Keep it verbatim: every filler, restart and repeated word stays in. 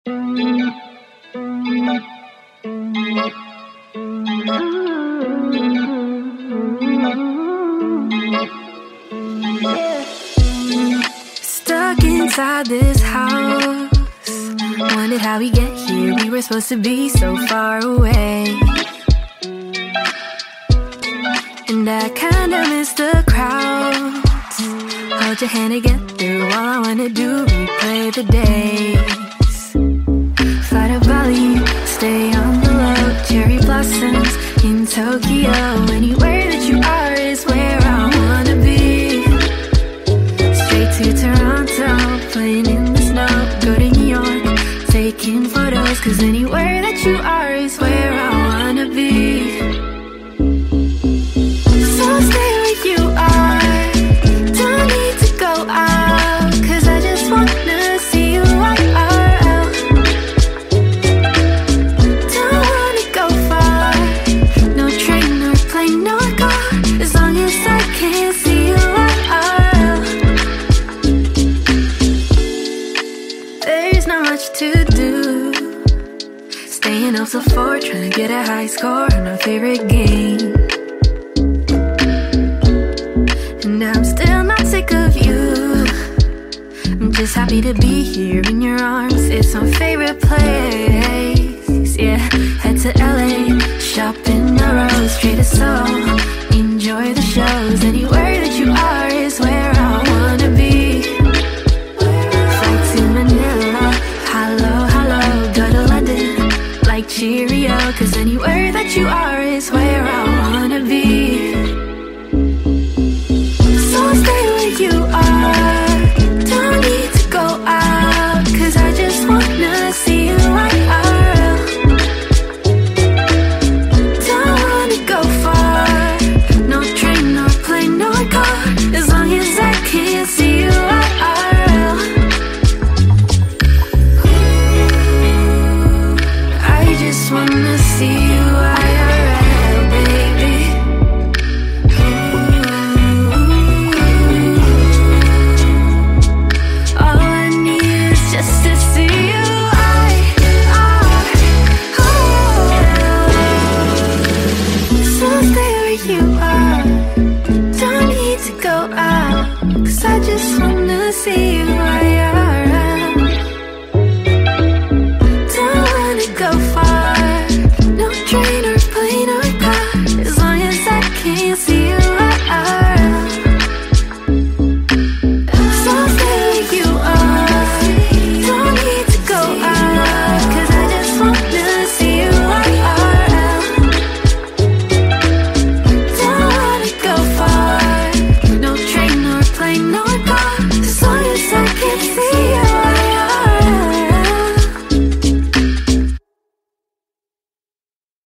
Stuck inside this house, wondered how we get here. We were supposed to be so far away, and I kinda miss the crowds. Hold your hand to get through. All I wanna do, replay the days. Fly to Bali, stay on the low. Cherry blossoms in Tokyo. Anywhere that you are is where I wanna be. Straight to Toronto, playing in the snow. Go to New York, taking photos. Cause anywhere that you are is where I wanna be. So stay where you are, don't need to go out. Cause I just wanna see you right out. Don't wanna go far, no train or plane, no car. As long as I can see you right out. There's not much to do, staying up till four, trying to get a high score on our favorite game. And I'm still not sick of you, I'm just happy to be here in your arms. It's my favorite place, yeah. Head to L A, shop in the rows, straight to Seoul, enjoy the shows. Anywhere that you are is where I wanna be. Fly to Manila, hello, hello. Go to London, like Cheerio. Cause anywhere that you are is where I wanna be. So stay where you are, don't need to go out. Cause I just wanna see